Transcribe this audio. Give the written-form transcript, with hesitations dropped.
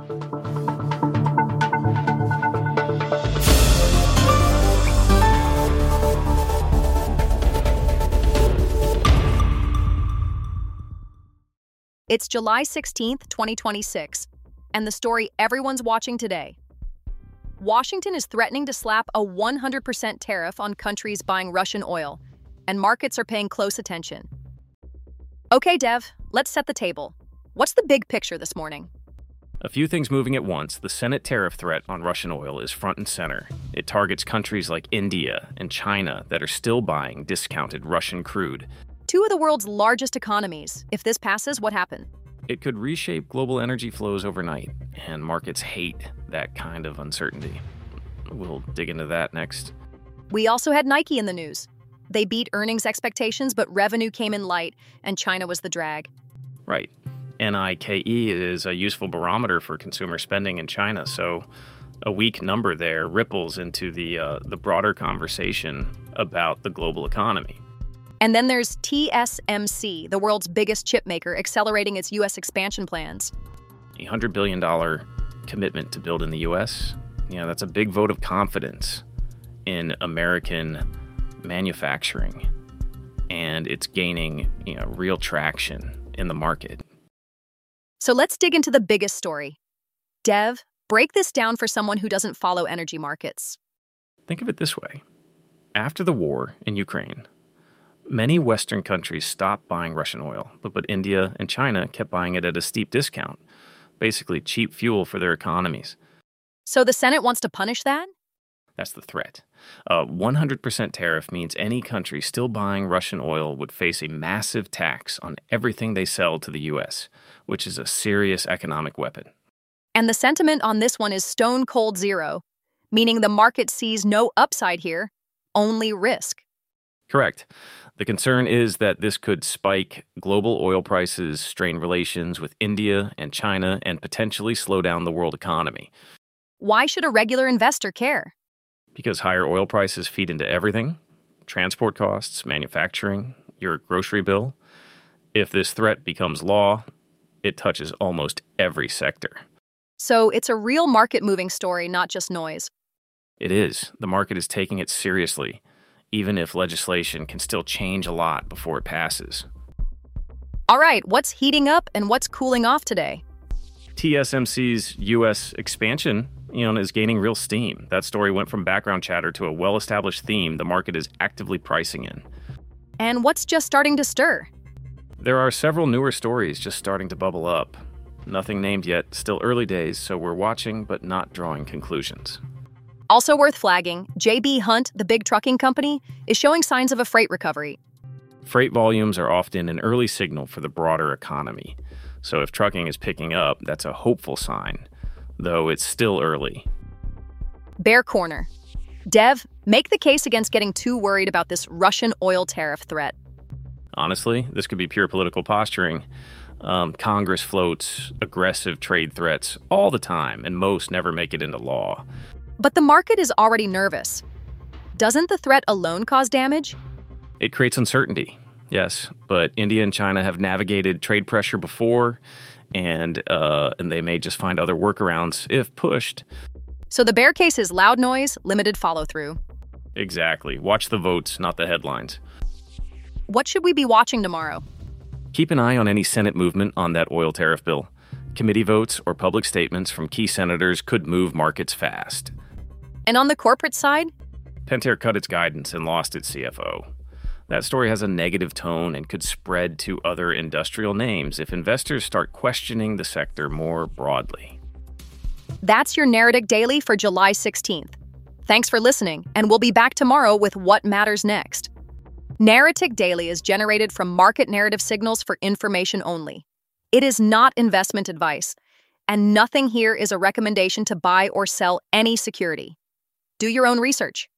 It's July 16th, 2026, and the story everyone's watching today. Washington is threatening to slap a 100% tariff on countries buying Russian oil, and markets are paying close attention. Okay, Dev, let's set the table. What's the big picture this morning? A few things moving at once. The Senate tariff threat on Russian oil is front and center. It targets countries like India and China that are still buying discounted Russian crude. Two of the world's largest economies. If this passes, what happens? It could reshape global energy flows overnight, and markets hate that kind of uncertainty. We'll dig into that next. We also had Nike in the news. They beat earnings expectations, but revenue came in light, and China was the drag. Right. Nike is a useful barometer for consumer spending in China, so a weak number there ripples into the broader conversation about the global economy. And then there's TSMC, the world's biggest chip maker, accelerating its U.S. expansion plans. A $100 billion commitment to build in the U.S., that's a big vote of confidence in American manufacturing, and it's gaining, real traction in the market. So let's dig into the biggest story. Dev, break this down for someone who doesn't follow energy markets. Think of it this way. After the war in Ukraine, many Western countries stopped buying Russian oil, but India and China kept buying it at a steep discount, basically cheap fuel for their economies. So the Senate wants to punish that? That's the threat. A 100% tariff means any country still buying Russian oil would face a massive tax on everything they sell to the U.S., which is a serious economic weapon. And the sentiment on this one is stone cold zero, meaning the market sees no upside here, only risk. Correct. The concern is that this could spike global oil prices, strain relations with India and China, and potentially slow down the world economy. Why should a regular investor care? Because higher oil prices feed into everything: transport costs, manufacturing, your grocery bill. If this threat becomes law, it touches almost every sector. So it's a real market-moving story, not just noise. It is. The market is taking it seriously, even if legislation can still change a lot before it passes. All right, what's heating up and what's cooling off today? TSMC's U.S. expansion, is gaining real steam. That story went from background chatter to a well-established theme the market is actively pricing in. And what's just starting to stir? There are several newer stories just starting to bubble up. Nothing named yet, still early days, so we're watching but not drawing conclusions. Also worth flagging, J.B. Hunt, the big trucking company, is showing signs of a freight recovery. Freight volumes are often an early signal for the broader economy. So if trucking is picking up, that's a hopeful sign, though it's still early. Bear corner. Dev, make the case against getting too worried about this Russian oil tariff threat. Honestly, this could be pure political posturing. Congress floats aggressive trade threats all the time, and most never make it into law. But the market is already nervous. Doesn't the threat alone cause damage? It creates uncertainty, yes, but India and China have navigated trade pressure before, and they may just find other workarounds if pushed. So the bear case is loud noise, limited follow-through. Exactly. Watch the votes, not the headlines. What should we be watching tomorrow? Keep an eye on any Senate movement on that oil tariff bill. Committee votes or public statements from key senators could move markets fast. And on the corporate side? Pentair cut its guidance and lost its CFO. That story has a negative tone and could spread to other industrial names if investors start questioning the sector more broadly. That's your Narrative Daily for July 16th. Thanks for listening, and we'll be back tomorrow with what matters next. Narrative Daily is generated from market narrative signals for information only. It is not investment advice, and nothing here is a recommendation to buy or sell any security. Do your own research.